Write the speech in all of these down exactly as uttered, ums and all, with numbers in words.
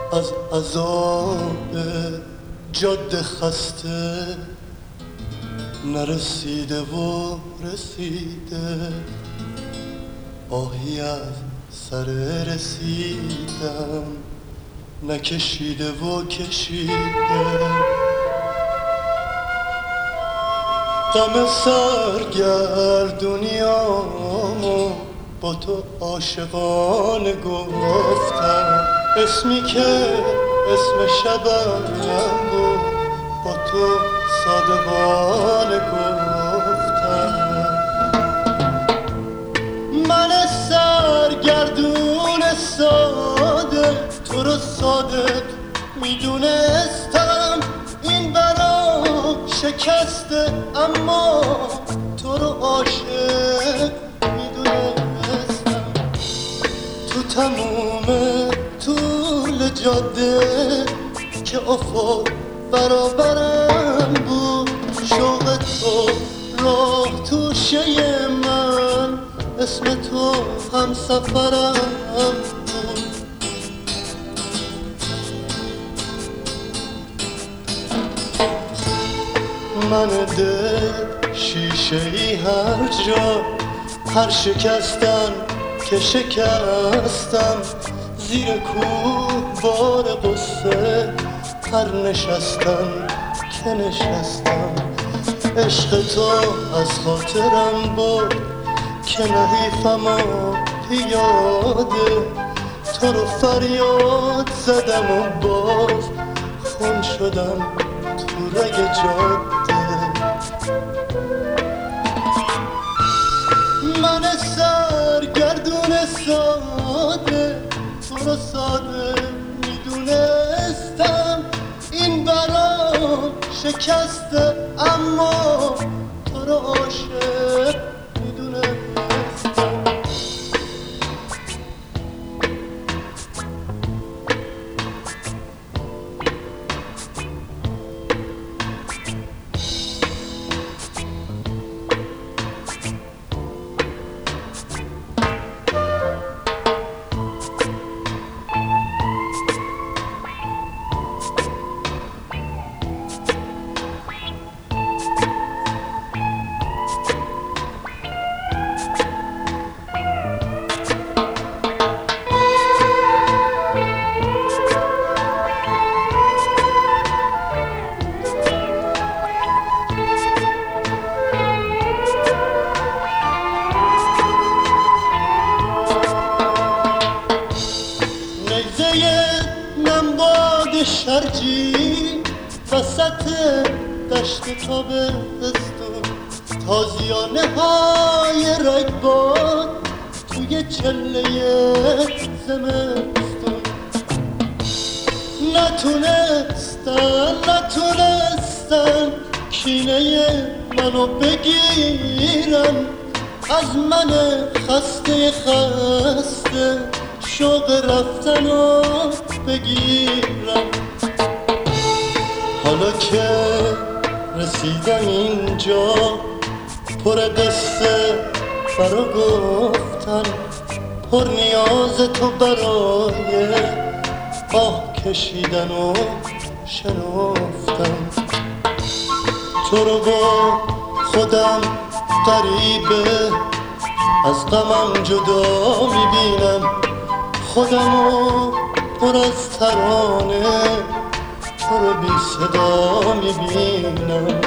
از عذاب جاده خسته نرسیده و رسیده، آهی از سر رسیدم نکشیده و کشیده. غم سرگردونیامو با تو عاشقانه گفتم، اسمی که اسم شبم بود با تو صادقانه گفتم. من سرگردون ساده تو رو صادق میدونستم، این برام شکسته اما تو رو عاشق میدونستم. تو تموم طول جاده که افق برابرم بود، شوق تو راه توشه من، اسم تو هم سفرم بود. من دل شیشه ای هر جا، هر شکستن که شکستم، زیر کوه بار قصه هر نشستم که نشستم. عشق تو از خاطرم بود که نحیفم و پیاده، تو رو فریاد زدم و باز خون شدم تو رگ جاده. من سرگردون ساده تو رو ساده میدونستم، این برام شکسته اما تو رو عاشق میدونستم. شرجی وسط دشت تابستون، تازیانه های رگبار توی چله زمستون. نتونستن نتونستن کینه منو بگیرن، از من خسته خسته شوق رفتنو بگیرم. حالا که رسیدم اینجا پر قصه برا گفتن، پر نیاز تو برای آه کشیدن و شنفتن. تو رو با خودم غریبه از غمم جدا میبینم، خودمو پر از ترانه تو رو بی صدا میبینم.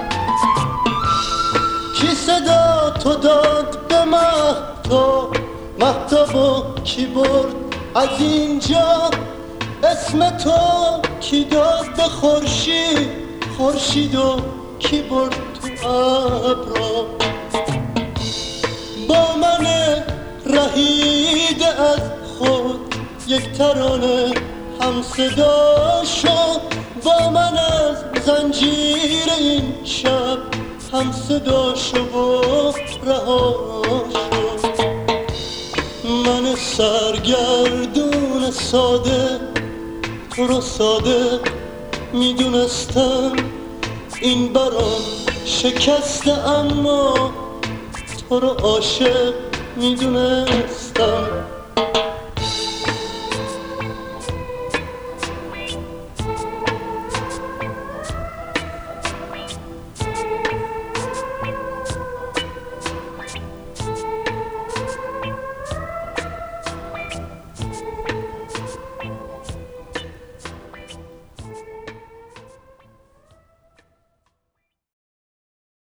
کی صدا تو داد به مهتاب، مهتابو کی برد از اینجا، اسم تو کی داد به خورشید، خورشیدو کی برد تو ابرا. با من رهیده از خود یک ترانه هم صدا شد، با من از زنجیر این شب هم صدا شد و رها شد. من سرگردون ساده تو رو صادق میدونستم، این برام شکسته اما تو رو عاشق میدونستم.